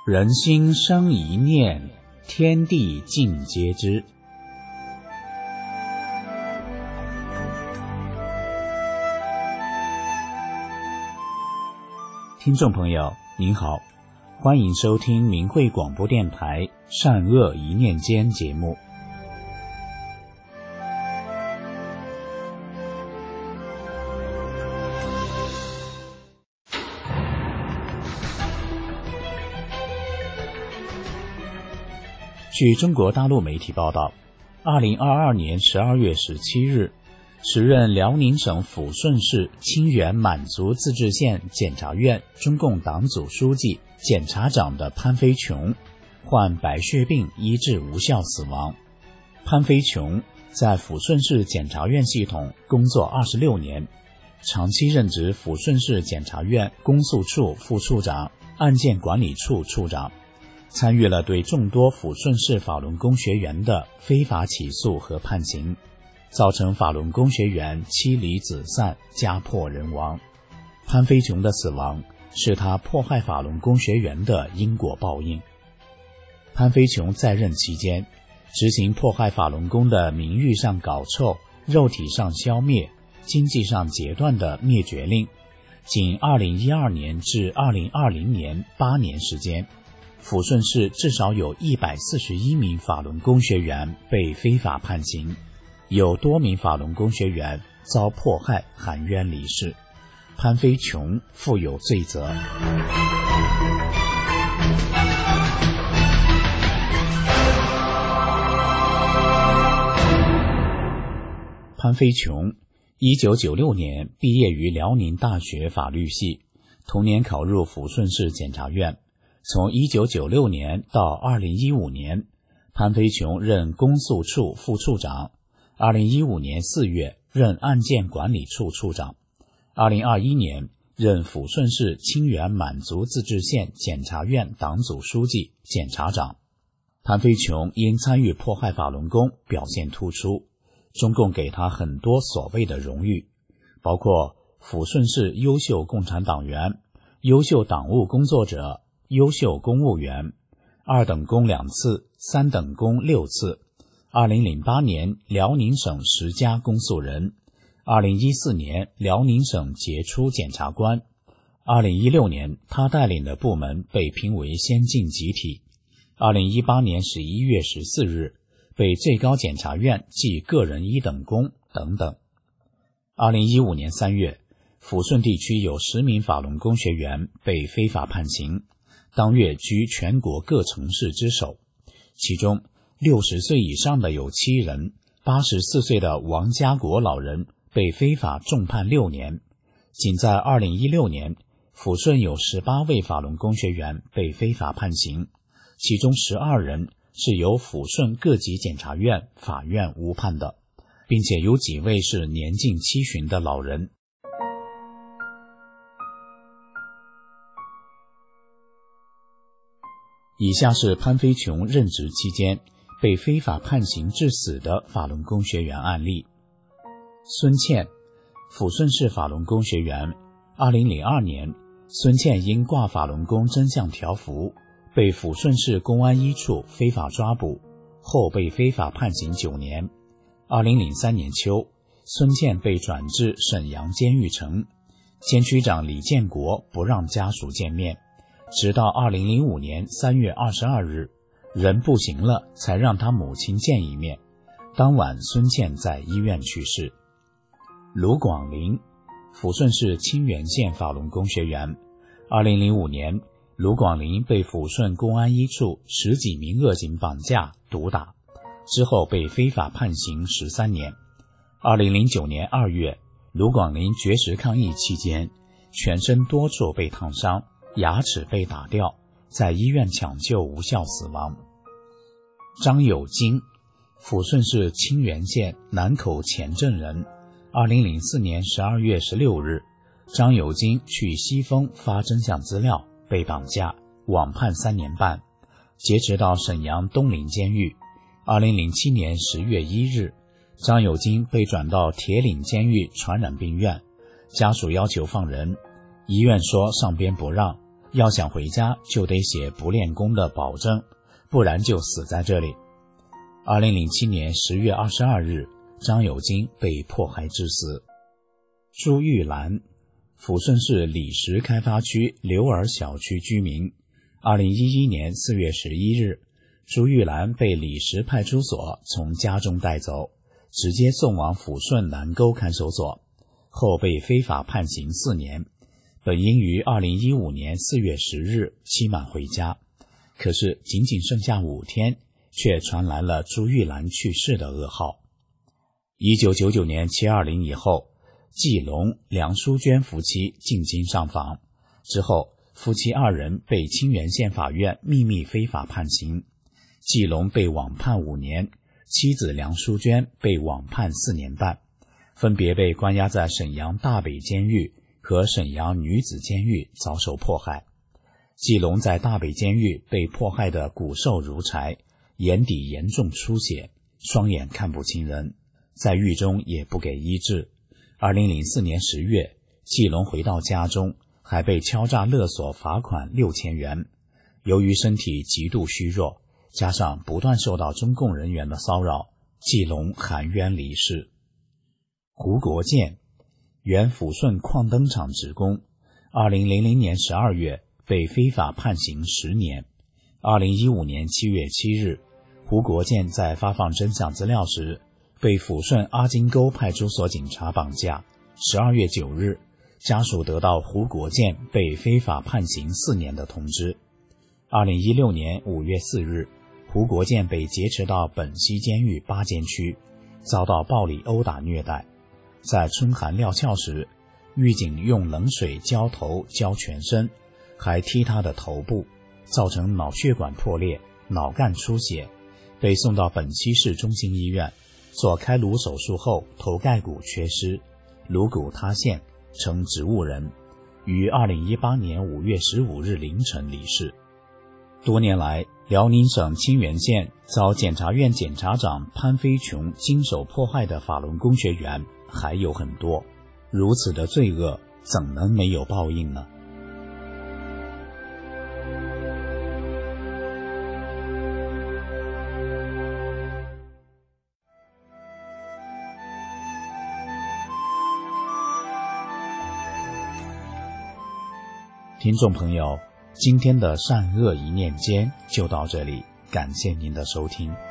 人心生一念，天地尽皆知。听众朋友您好，欢迎收听明慧广播电台善恶一念间节目。据中国大陆媒体报道，2022年12月17日，时任辽宁省抚顺市清远满族自治县检察院中共党组书记、检察长的潘飞琼患白血病医治无效死亡。潘飞琼在抚顺市检察院系统工作26年，长期任职抚顺市检察院公诉处副处长、案件管理处处长，参与了对众多抚顺市法轮功学员的非法起诉和判刑，造成法轮功学员妻离子散、家破人亡。潘飞琼的死亡是他迫害法轮功学员的因果报应。潘飞琼在任期间，执行迫害法轮功的名誉上搞臭、肉体上消灭、经济上截断的灭绝令，仅2012年至2020年8年时间，抚顺市至少有141名法轮功学员被非法判刑，有多名法轮功学员遭迫害含冤离世，潘飞琼负有罪责。潘飞琼1996年毕业于辽宁大学法律系，同年考入抚顺市检察院。从1996年到2015年，潘飞琼任公诉处副处长，2015年4月任案件管理处处长，2021年任抚顺市清远满族自治县检察院党组书记、检察长。潘飞琼因参与迫害法轮功表现突出，中共给他很多所谓的荣誉，包括抚顺市优秀共产党员、优秀党务工作者、优秀公务员，2等功2次，3等功6次。2008年辽宁省10佳公诉人，2014年辽宁省杰出检察官，2016年他带领的部门被评为先进集体，2018年11月14日被最高检察院记个人1等功等等。2015年3月，抚顺地区有10名法轮功学员被非法判刑，当月居全国各城市之首，其中60岁以上的有7人，84岁的王家国老人被非法重判6年。仅在2016年，抚顺有18位法轮功学员被非法判刑，其中12人是由抚顺各级检察院、法院误判的，并且有几位是年近70的老人。以下是潘飞琼任职期间被非法判刑致死的法轮功学员案例。孙倩，抚顺市法轮功学员，2002年，孙倩因挂法轮功真相条幅，被抚顺市公安一处非法抓捕，后被非法判刑9年。2003年秋，孙倩被转至沈阳监狱城，监区长李建国不让家属见面，直到2005年3月22日，人不行了才让他母亲见一面。当晚孙倩在医院去世。卢广林，抚顺市清远县法轮功学员，2005年，卢广林被抚顺公安一处10几名恶警绑架、毒打，之后被非法判刑13年。2009年2月，卢广林绝食抗议期间，全身多处被烫伤，牙齿被打掉，在医院抢救无效死亡。张有金，抚顺市清源县南口前镇人，2004年12月16日，张有金去西丰发真相资料，被绑架，网判3年半，劫持到沈阳东陵监狱。2007年10月1日，张有金被转到铁岭监狱传染病院，家属要求放人，医院说上边不让， 要想回家就得写不练功的保证，不然就死在这里。2007年10月22日，张有京被迫害致死。朱玉兰，抚顺市李石开发区刘尔小区居民。2011年4月11日，朱玉兰被李石派出所从家中带走，直接送往抚顺南沟看守所，后被非法判刑4年，本应于2015年4月10日期满回家，可是仅仅剩下5天，却传来了朱玉兰去世的噩耗。1999年720以后，季龙、梁淑娟夫妻进京上访，之后夫妻2人被清源县法院秘密非法判刑，季龙被网判5年，妻子梁淑娟被网判4年半，分别被关押在沈阳大北监狱和沈阳女子监狱遭受迫害。季龙在大北监狱被迫害得骨瘦如柴，眼底严重出血，双眼看不清人，在狱中也不给医治。2004年10月，季龙回到家中，还被敲诈勒索罚款6000元。由于身体极度虚弱，加上不断受到中共人员的骚扰，季龙含冤离世。胡国建，原抚顺矿灯厂职工，2000年12月被非法判刑10年。2015年7月7日，胡国建在发放真相资料时，被抚顺阿金沟派出所警察绑架。12月9日，家属得到胡国建被非法判刑4年的通知。2016年5月4日，胡国建被劫持到本溪监狱八间区，遭到暴力殴打虐待。在春寒料峭时，狱警用冷水浇头浇全身，还踢他的头部，造成脑血管破裂、脑干出血，被送到本溪市中心医院做开颅手术后，头盖骨缺失，颅骨塌陷，成植物人，于2018年5月15日凌晨离世。多年来，辽宁省清源县遭检察院检察长潘飞琼经手迫害的法轮功学员还有很多，如此的罪恶怎能没有报应呢？听众朋友，今天的善恶一念间就到这里，感谢您的收听。